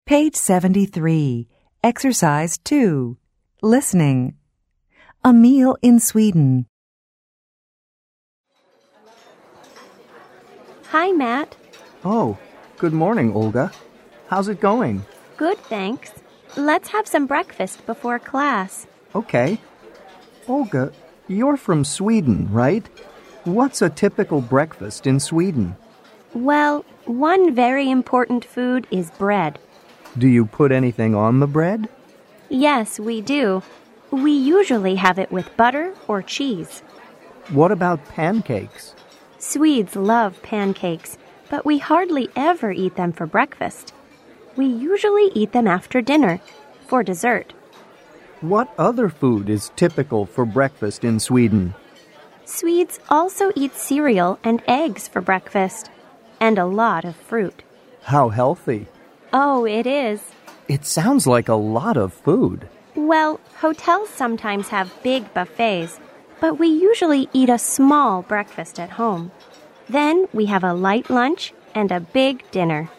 Page 73. Exercise 2. Listening. A meal in Sweden. Hi, Matt. Oh, good morning, Olga. How's it going? Good, thanks. Let's have some breakfast before class. Okay. Olga, you're from Sweden, right? What's a typical breakfast in Sweden? Well, one very important food is bread. Do you put anything on the bread? Yes, we do. We usually have it with butter or cheese. What about pancakes? Swedes love pancakes, but we hardly ever eat them for breakfast. We usually eat them after dinner, for dessert. What other food is typical for breakfast in Sweden? Swedes also eat cereal and eggs for breakfast, and a lot of fruit. How healthy. Oh, it is. It sounds like a lot of food. Well, hotels sometimes have big buffets, but we usually eat a small breakfast at home. Then we have a light lunch and a big dinner.